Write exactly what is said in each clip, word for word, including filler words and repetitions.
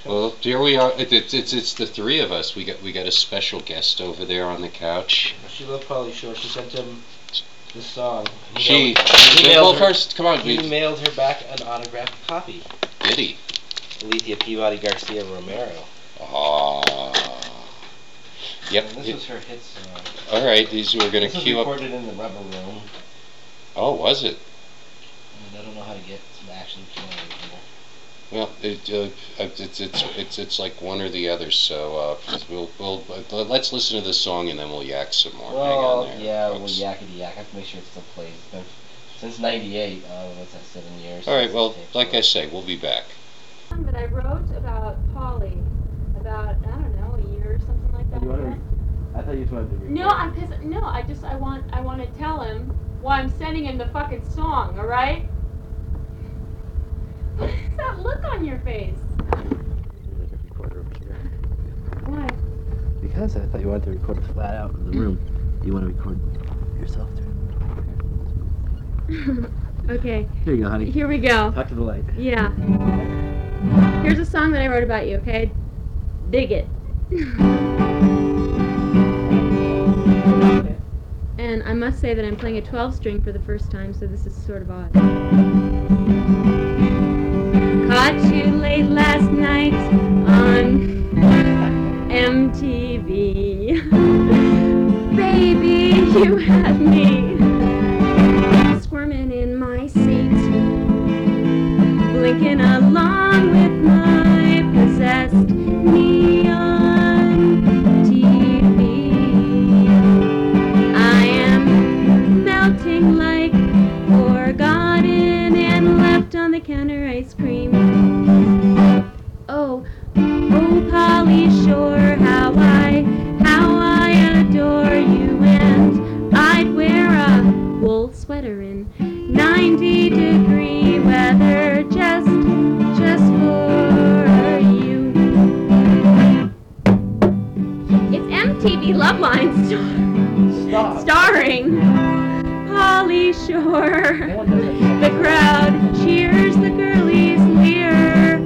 Well, here we are. It, it, it's it's the three of us. We got we got a special guest over there on the couch. She loved Pauly Shore. She sent him this song. He She. mailed, he she mailed well, her, first, come on. He We, mailed her back an autographed copy. did he? Alethea Peabody Garcia Romero. Ah. Yep. And this was her hit song. All right. These we're gonna This was queue up. recorded in the Rubber Room. Oh, was it? And I don't know how to get some action playing here. Well, it, uh, it's it's it's it's like one or the other. So uh, we'll we'll uh, let's listen to this song and then we'll yak some more. Well, Hang on there, yeah, folks. well, yakety yak. I have to make sure it still plays. It's been since ninety-eight. Uh, what's that? Seven years. All right. Well, like I say, we'll be back. That I wrote about Polly about I don't know a year or something like that. You wanna re- I thought you just wanted to record. No, I cause no, I just I want I want to tell him why I'm sending him the fucking song. All right. What is that look on your face? Why? Because I thought you wanted to record it flat out in the room. You want to record yourself too. Okay. Here you go, honey. Here we go. Talk to the light. Yeah. Here's a song that I wrote about you. Okay. Dig it. And I must say that I'm playing a twelve string for the first time, so this is sort of odd. Caught you late last night on M T V. Baby, you had me squirming in my seat, blinking along with my possessed neon T V. I am melting like forgotten and left on the counter ice cream. Oh, oh, Polly Shore, how I, how I adore you, and I'd wear a wool sweater in ninety degree weather just, just for you. It's M T V Loveline star- starring Polly Shore. The crowd cheers, the girlies leer.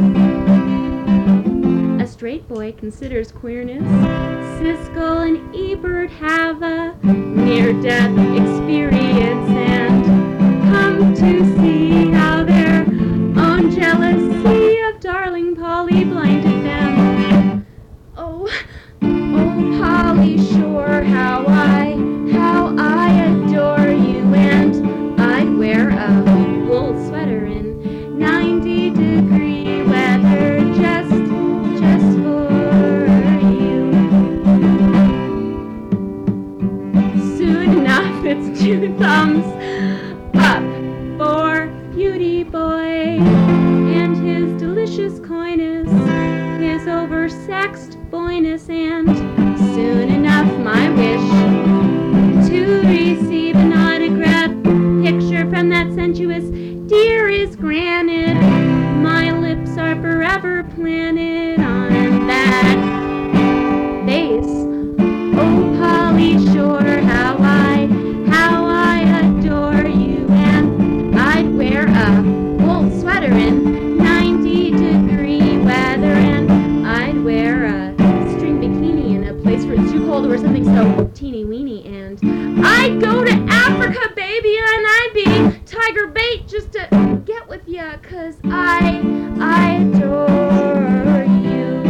A straight boy considers queerness. Siskel and Ebert have a near-death experience and come to see how their own jealousy of darling Polly blinded them. Oh, oh, Polly Shore, how I, how I adore you, and I'd wear a wool sweater in ninety degree weather just, just for you. Soon enough, it's two thumbs up for Beauty Boy and his delicious coyness, his oversexed boyness, and soon enough, my wish to receive an autograph picture from that sensuous dear is granted. My lips are forever planted on that face. Oh, Polly Shore, how I, how I adore you, and I'd wear a wool sweater in ninety degree weather, and I'd wear a string bikini in a place where it's too cold to wear something so teeny weeny, and I'd go to Africa, baby, and I'd be tiger bait just to get with ya, 'cause I, I adore you.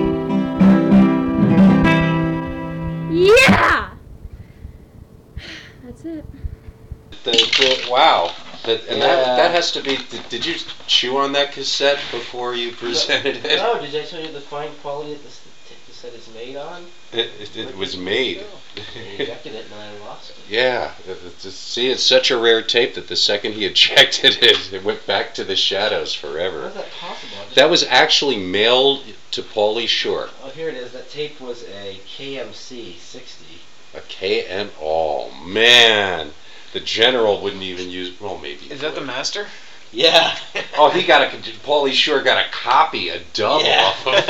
Yeah! That's it. The, the, wow. That, and Yeah. that, that has to be. Did, did you chew on that cassette before you presented it? No, did I tell you the fine quality that this cassette is made on? It, it, it was made. I ejected it and I lost it. Yeah. It- it- to see, it's such a rare tape that the second he ejected it, it went back to the shadows How forever. is that possible? I just- That was actually mailed to Pauly Shore. Oh, here it is. That tape was a K M C sixty. A K M. Oh man, the general wouldn't even use. Well, maybe. he Is that the would. master? Yeah. Oh, he got a. Pauly Shore got a copy, a double Yeah. off of it.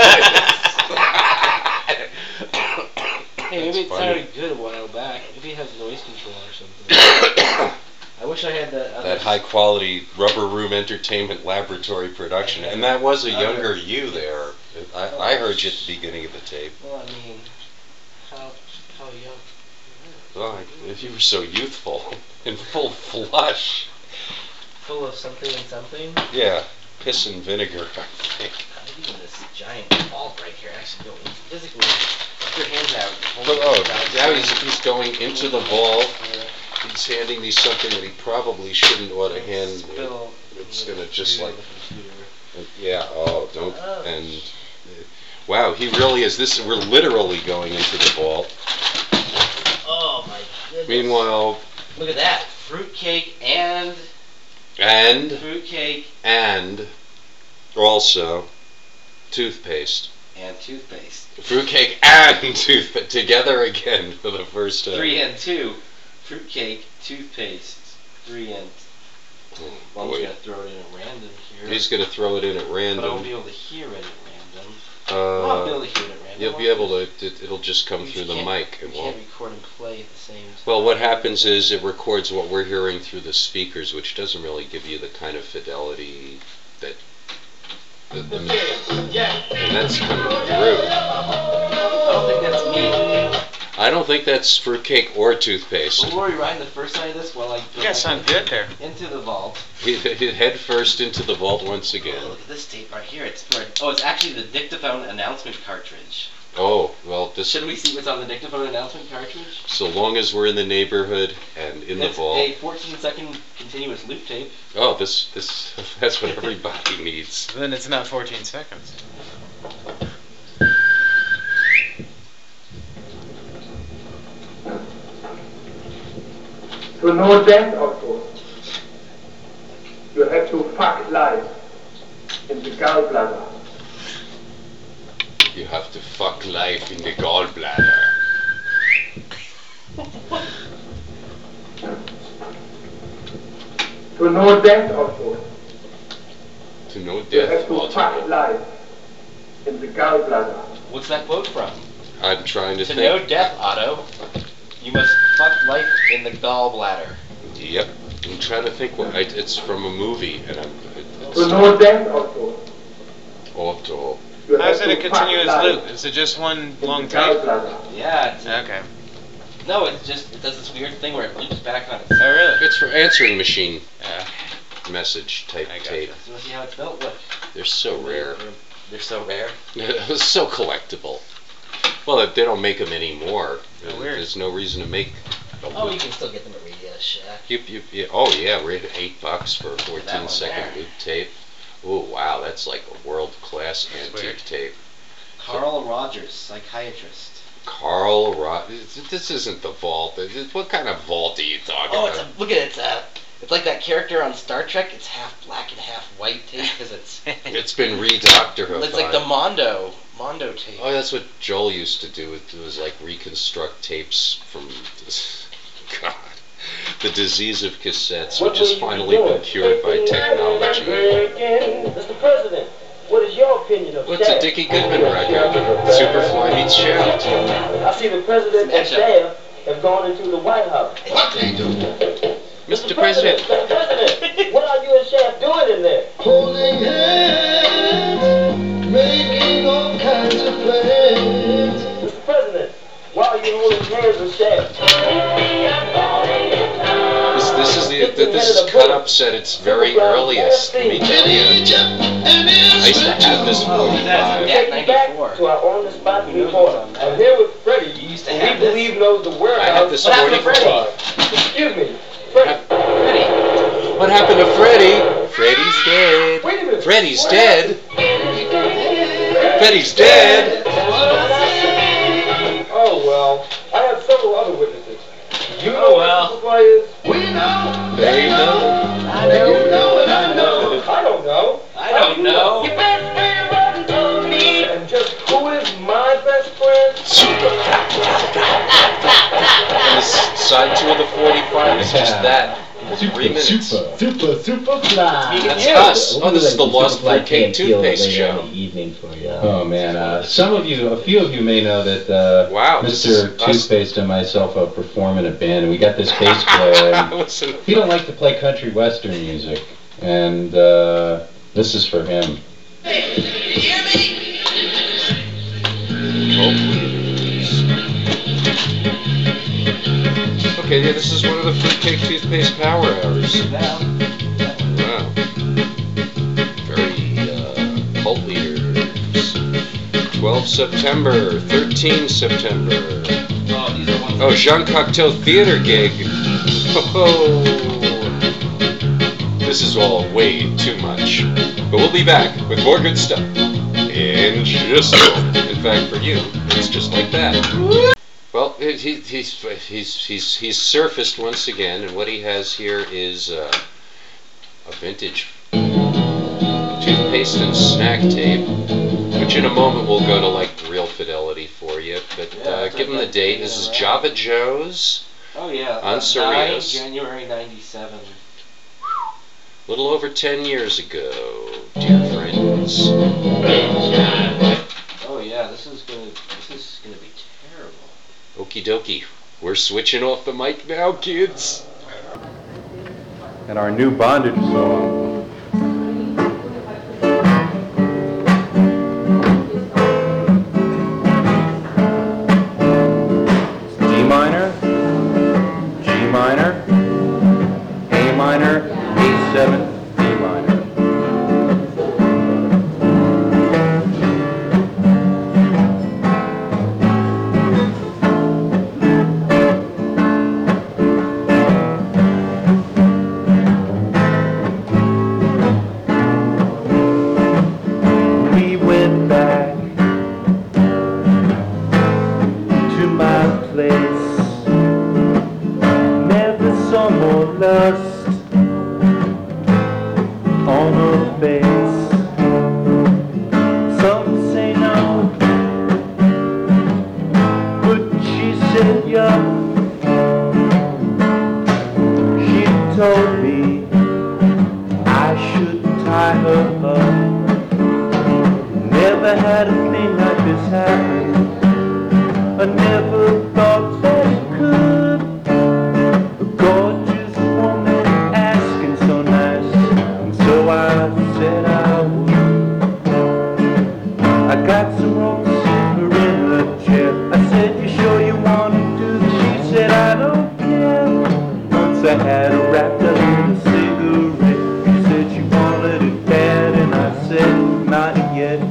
Hey, maybe That's it funny. sounded good a while back. Maybe it has noise control or something. I wish wish I had the. That high quality Rubber Room Entertainment Laboratory production, and that was a younger you there. I, I heard you at the beginning of the tape. Well, I mean, how how young? Well, I, if you were so youthful and full flush. Full of something and something. Yeah, piss and vinegar, I think. I'm using this giant ball right here. Actually, going physically. Put your hands out. But, oh, now he's, he's going into the vault. He's handing me something that he probably shouldn't ought to hand. Spill. It's gonna just like, yeah. Oh, don't. And uh, wow, he really is. This we're literally going into the vault. Oh my goodness. Meanwhile, look at that fruitcake and and fruitcake and also toothpaste. And toothpaste. Fruitcake and toothpaste together again for the first time. Three and two. Fruitcake, toothpaste, three and. Oh, well, I'm boy. just gonna throw it in at random here. He's gonna throw it in at random. But I won't be able to hear it at random. Uh, well, I'll be able to hear it at random. You'll be able to. It, it'll just come You through the can't- mic. It You won't. can't record and play at the same time. Well, what happens is it records what we're hearing through the speakers, which doesn't really give you the kind of fidelity that. The, the, and that's coming through. I don't think that's me. I don't think that's fruitcake or toothpaste. Well, Lori riding the first side of this while I You guys sound good there. into the vault. He, he head first into the vault once Oh, again. look at this tape right here. It's for, oh, it's actually the dictaphone announcement cartridge. Oh, well, this. Should we see what's on the dictaphone announcement cartridge? So long as we're in the neighborhood and in the It's vault. a fourteen second continuous loop tape. Oh, this this that's what everybody needs. Then it's not fourteen seconds. To know that, also, you have to fuck life in the gallbladder. You have to fuck life in the gallbladder. To know that, also, To know you have death, to Walter. fuck life in the gallbladder. What's that quote from? I'm trying to To think. know death, Otto, you must fuck life in the gallbladder. Yep. I'm trying to think what I, it's from a movie, and I'm. It, To know that, also, Otto. you How is have it a to fuck continuous life loop? Is it just one in long the tape? gallbladder. Yeah. It's, Okay. no, it's just it does this weird thing where it loops back on Oh, itself. really? It's for answering machine Yeah. message type I gotcha. tape. So let's see how it's spelled. Look. They're so rare. They're so rare. So collectible. Well, if they don't make them anymore. Oh, weird. There's no reason to make. A Oh, loop. you can still get them at Radio Shack. You, you, you, oh yeah, we're at eight bucks for a That fourteen one second there. loop tape. Oh wow, that's like a world class That's antique weird. tape. Carl Rogers, psychiatrist. Carl Rod. This isn't the vault. What kind of vault are you talking Oh, it's a about? look at it. It's a. It's like that character on Star Trek. It's half black and half white tape because it's. It's been redoctorified. It's like the Mondo Mondo tape. Oh, that's what Joel used to do. It was like reconstruct tapes from. God. The disease of cassettes, which has finally been cured by technology. Mister President, what is your opinion of What's a Dickie Goodman record? Superfly meets Shaft. I see the President and staff have gone into the White House. What they do? Mister President. Mister President, what are you and Shaft doing in there? Holding hands, making all kinds of plans. Mister President, why are you holding hands with Shaft? This, this is the this is cut up set its very earliest. Let me tell you. I used to have this forty-five. Take me back to our on-the-spot reporter. I'm here with Freddie, You used to who have we this? believe knows the warehouse. I have this What happened to forty-five. Freddie? Excuse me, Freddie. Freddie. What happened to Freddy? Freddy's dead. Wait a minute. Freddy's What dead. Freddy's dead. Oh well, I have several other witnesses. You know Oh, well. what the is? We know, They know. I you know. know, and I know. I don't know. I don't know. And just who is my best friend? And the s- side two of the forty-five is just that. Three minutes. Super, super, super fly. That's us. Oh, this is the Lost Fly Fruitcake Toothpaste later show. in the evening for you. Oh man, uh, some of you, a few of you may know that uh, Wow, this is Mister us. Toothpaste and myself uh, perform in a band, and we got this bass player. and Listen. He don't like to play country western music, and uh, this is for him. Okay, yeah, this is one of the Fruitcake Toothpaste Power Hours. Wow. Very, uh, cult leaders. twelve September, thirteen September. Oh, these are ones. Oh, Jean Cocteau Theater gig. Oh, this is all way too much. But we'll be back with more good stuff in just a moment. In fact, for you, it's just like that. Well, he, he, he's, he's, he's, he's surfaced once again, and what he has here is uh, a vintage toothpaste and snack tape, which in a moment will go to like real fidelity for you. But Yeah, uh, it's give him like the that date. thing This is around. Java Joe's. Oh yeah. On uh, Cerritos. nine January ninety-seven. A little over ten years ago, dear friends. Oh yeah, this is gonna this is gonna be terrible. Okie dokie. We're switching off the mic now, kids. And our new bondage song. D minor, G minor, A minor, A seven, D minor. We went back to my place. Never saw more lust on her face. Some say no, but she said yeah. She told me I should tie her up. Never had a thing like this happen. I never thought that it could. A gorgeous woman asking so nice, and so I said I would. I got some rose silver in her chair. I said, you sure you want to do this? She said, I don't care. Once I had her wrapped up in a cigarette. She said she wanted it bad, and I said, not yet.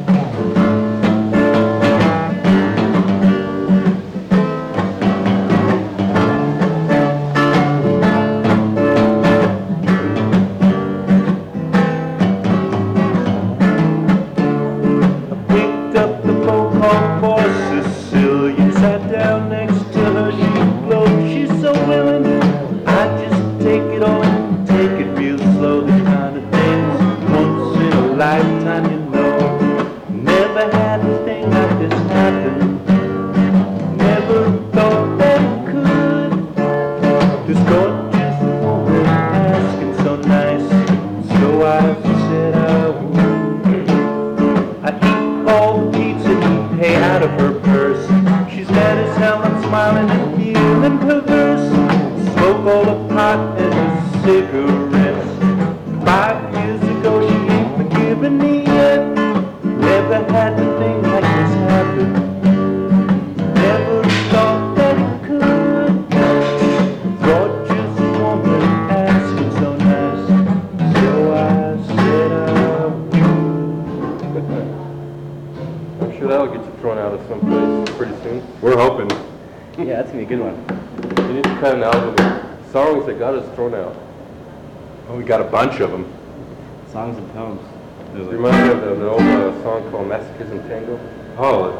Picked up the phone call for Sicilian. Sat down next to her, she glowed. She's so willing. I just take it all, take it real slow. The kind of things once in a lifetime, you know. Never had a thing like this happen. Never thought that it could. This gorgeous woman asking so nice, so I said I would. I eat all the pizza and pay out of her purse. She's mad as hell, I'm smiling and feeling perverse. Smoke all the pot and the cigarettes. Five years ago she ain't forgiven me yet. Never had a thing like this happen. Never thought that it could. Gorgeous woman asking so nice, so I said I would. I'm sure that'll get you thrown out of someplace pretty soon. We're hoping. Yeah, that's gonna be a good one. We need to cut an album of songs that got us thrown out. Oh, we got a bunch of them. Songs and poems. Remind me of an old uh, song called Masochism Tango. Oh.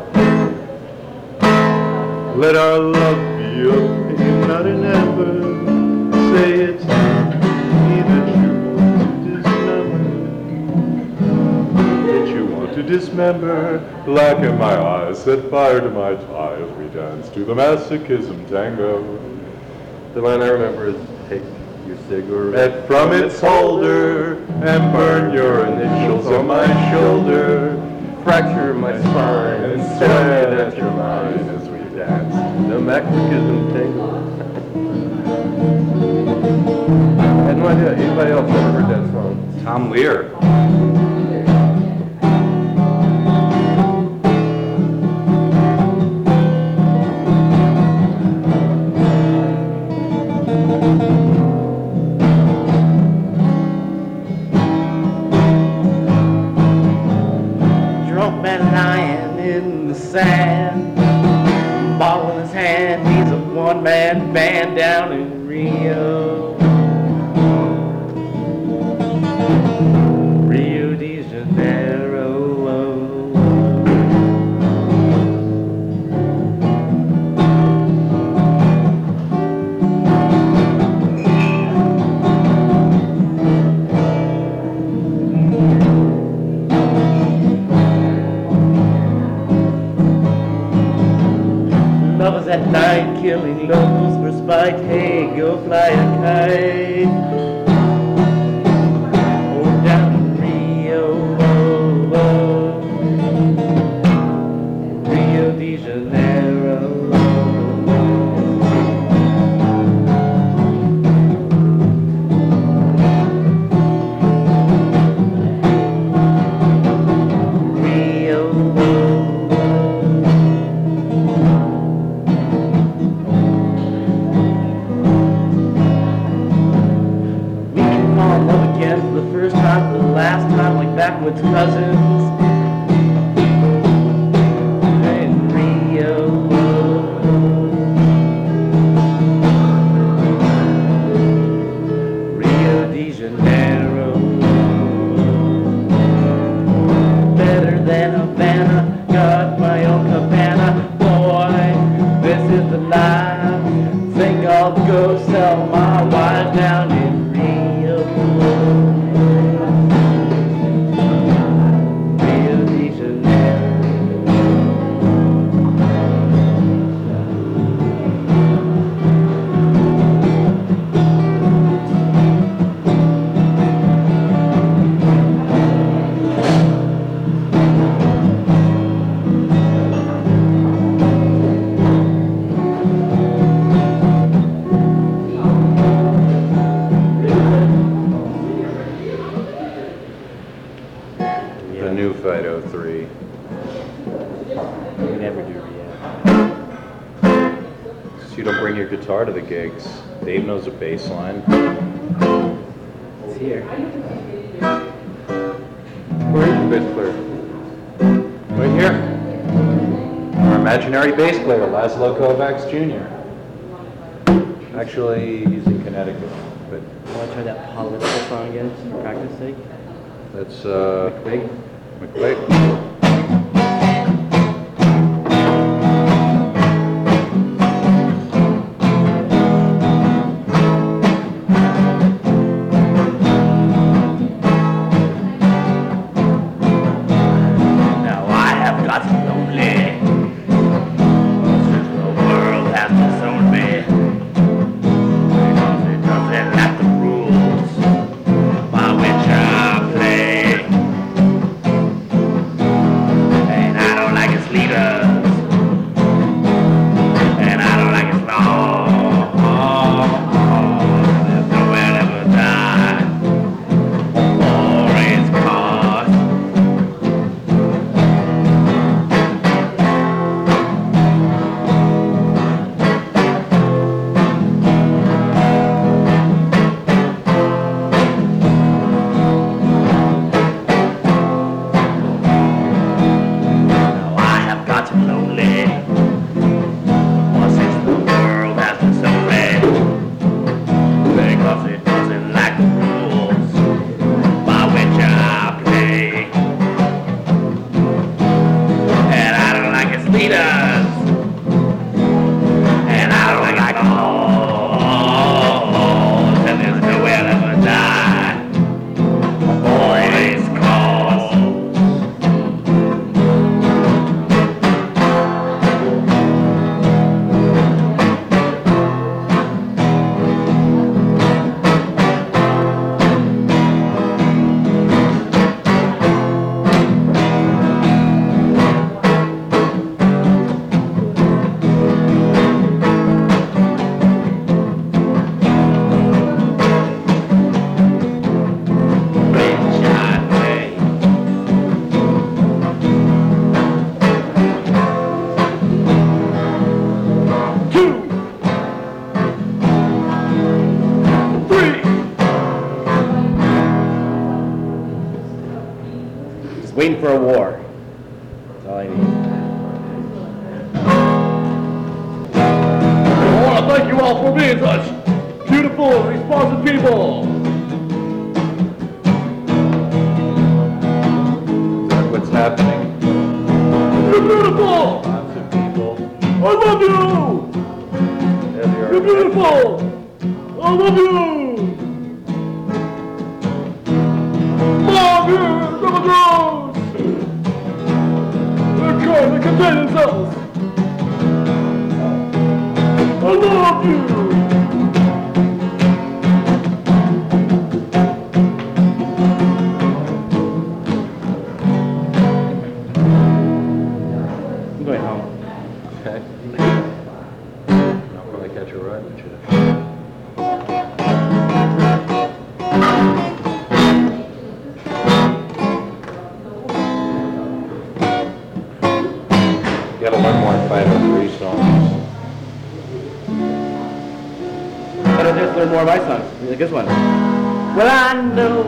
Let our love be a pain, not an ember. Say it's me that you want to dismember. That you want to dismember. Black in my eyes, set fire to my tie as we dance to the Masochism Tango. The line I remember is, hey, your cigarette from its holder and burn your initials on my shoulder. Fracture my spine and swear that you're mine as we dance the masochism tango. I had no idea anybody else ever heard that song. Tom Lear. Drunk man lying in the sand, bottle in his hand, he's a one-man band down in Rio. Rio de Janeiro. Lovers at night killing locals for spite. Hey, go fly a kite. Oh, down in Rio, oh, oh. Rio de Janeiro. Rio, oh. For the first time, for the last time, like backwoods cousins in Rio. Rio de Janeiro. Better than Havana, got my own cabana. Boy, this is the life. Think I'll go sell my wife down in Rio. Rio de Janeiro. The new Fight oh three. We never do rehab. So you don't bring your guitar to the gigs. Dave knows a bass line. It's here. Where is your bass player? Right here. Our imaginary bass player, Laszlo Kovacs Junior Actually, he's in Connecticut, but Want to try that political song again, just for practice sake? that's uh, Big. McQuaid. Now I have got lonely since the world has disowned me, because it doesn't like the rules by which I play, and I don't like its leaders, and I don't like its laws. There's nowhere to ever die or its cause. Now I have gotten lonely, well, since the world has been so red, because it doesn't like the rules by which I play, and I don't like its leaders, and I don't like laws, and there's nowhere to ever die or its cause. waiting for a war. That's all I need. I want to thank you all for being such beautiful, responsive people. Is that what's happening? You're beautiful. Lots of people. I love you. Have your You're beautiful. I love you. Love you, double drones. They're trying to contain themselves. I love you. I'm going home. Okay. I'll probably catch a ride with you. You gotta learn more five oh three songs. Better just learn more of my songs. Like this one. Well, I know.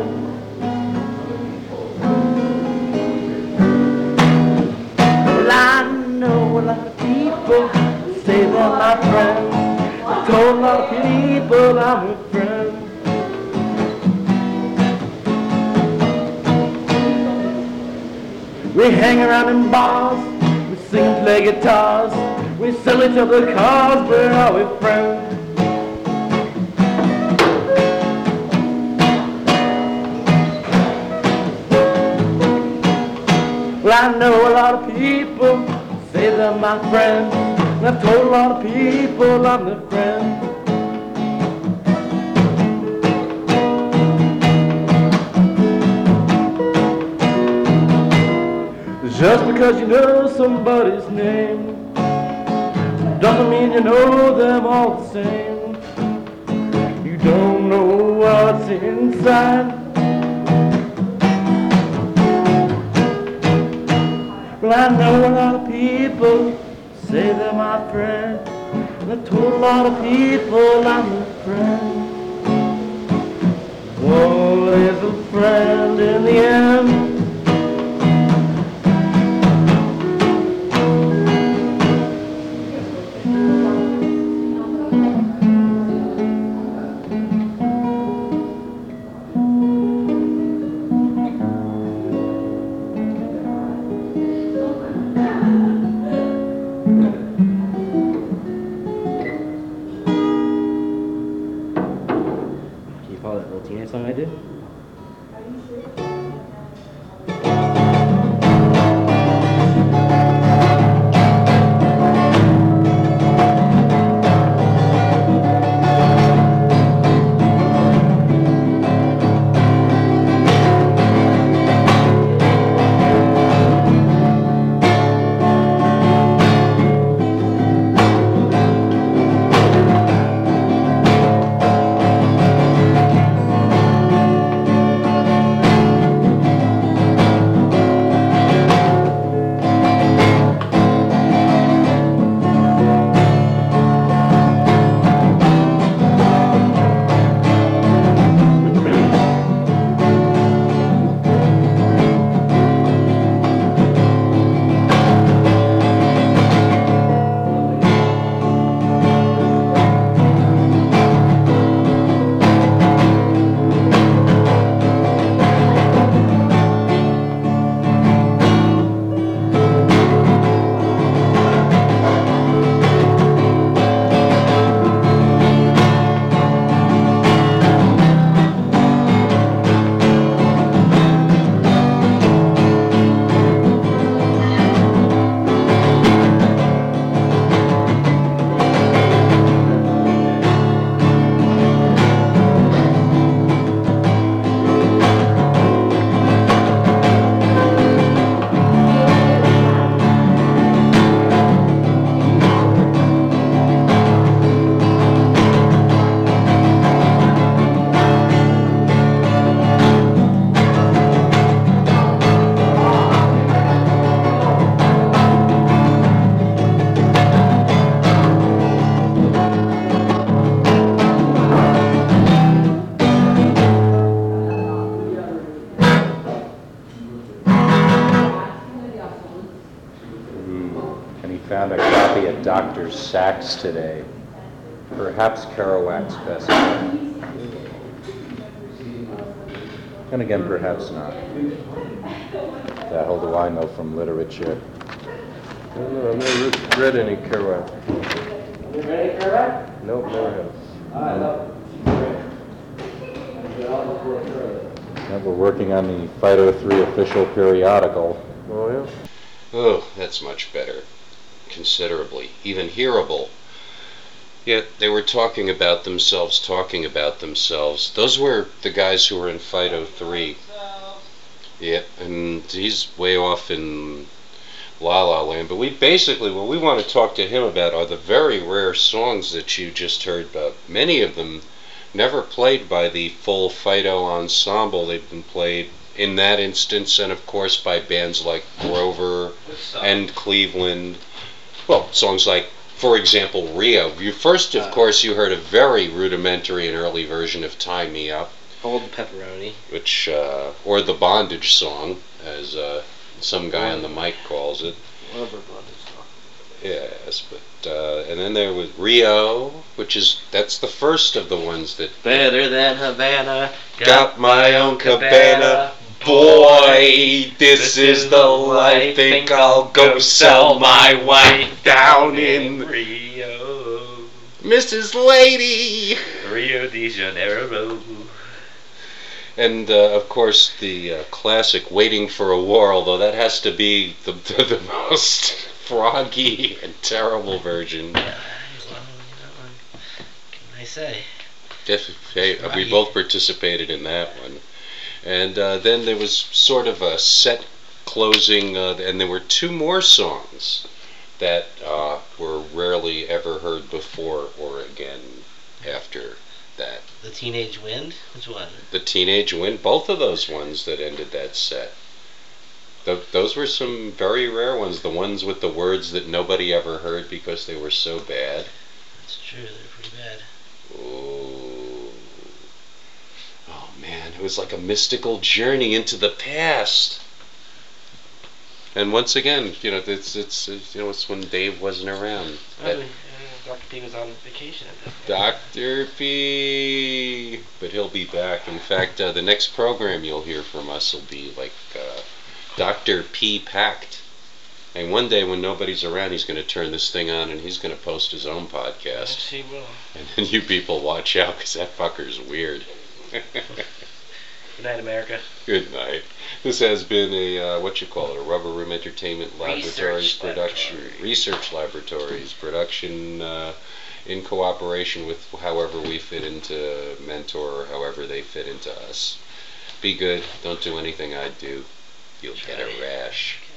Well, I know a lot of people say they're my friends. I told a lot of people I'm a friend. We hang around in bars, we sing and play guitars, we sell each other cars, we're always friends. Well, I know a lot of people say they're my friends, and I've told a lot of people I'm their friend. Just because you know somebody's name doesn't mean you know them all the same. You don't know what's inside. Well, I know a lot of people say they're my friend, and I told a lot of people I'm their friend. Oh, there's a friend in the end. Song I did? Found a copy of Doctor Sachs today. Perhaps Kerouac's best book. And again, perhaps not. The hell do I know from literature? I don't know, I've never read any Kerouac. You ready, Kerouac? Nope, never have. I love it. Yeah, we're working on the Fido three official periodical. Oh, yeah? Oh, that's much better. Considerably. Even hearable. Yet they were talking about themselves, talking about themselves. Those were the guys who were in Fido three. Yeah, and he's way off in La La Land. But we basically, what we want to talk to him about are the very rare songs that you just heard about. Many of them never played by the full Fido ensemble. They've been played in that instance, and of course by bands like Grover and Cleveland. Well, songs like, for example, Rio. You first, of course, you heard a very rudimentary and early version of Tie Me Up. Old Pepperoni. Which, uh, or the Bondage Song, as uh, some guy on the mic calls it. Love her Bondage Song. Yes, but, uh, and then there was Rio, which is, that's the first of the ones that... Better than Havana. Got, got my own cabana. Boy, this is the life. Think I'll go sell my wife down in Rio. Missus Lady. Rio de Janeiro. And, uh, of course, the uh, classic Waiting for a War, although that has to be the, the, the most froggy and terrible version. Yeah, well, you know, what can I say? If, hey, we both participated in that one. And uh, then there was sort of a set closing, uh, and there were two more songs that uh, were rarely ever heard before or again after that. The Teenage Wind? Which one? The Teenage Wind, both of those ones that ended that set. Th- those were some very rare ones, the ones with the words that nobody ever heard because they were so bad. That's true, they're pretty bad. Oh. Oh man, it was like a mystical journey into the past. And once again, you know, it's it's, it's you know, it's when Dave wasn't around. That, uh, Doctor P was on vacation at that point. Doctor P, but he'll be back. In fact, uh, the next program you'll hear from us will be like uh, Doctor P Packed. And one day when nobody's around, he's going to turn this thing on and he's going to post his own podcast. Yes, he will. And then you people watch out because that fucker's weird. Good night, America. Good night. This has been a, uh, what you call it, a Rubber Room Entertainment Laboratories Research production, laboratory. Research Laboratories production uh, in cooperation with however we fit into Mentor or however they fit into us. Be good. Don't do anything I do. You'll get a rash.